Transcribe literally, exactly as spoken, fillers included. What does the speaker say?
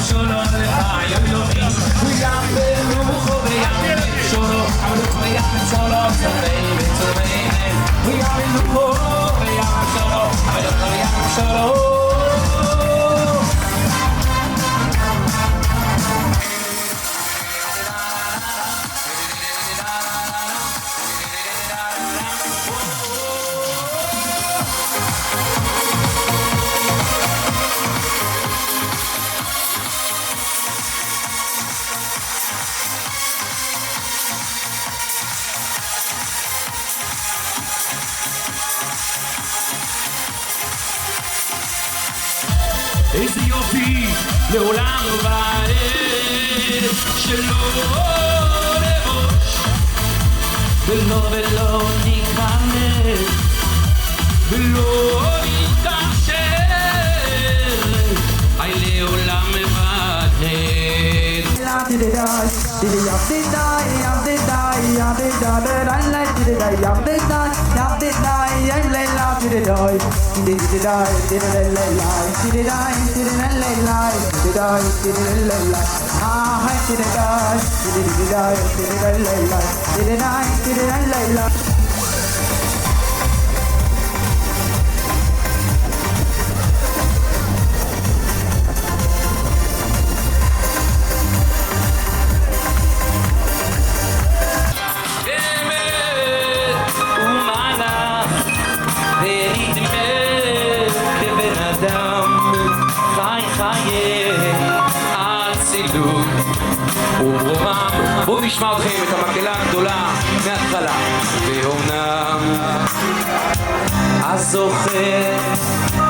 שלום לך אלוהים ויאמר רוחו ויאמר שלום רוחו ויאמר שלום סבי וצומם ויאמר רוחו ויאמר שלום רוחו ויאמר שלום איזה יופי לעולם לא בעד שלא נבוש ולא ולא ניכנס ולא נתקשר היי לעולם מבד בואו נשמע אתכם את המקהלה הגדולה מההתחלה ואומנם הזוכר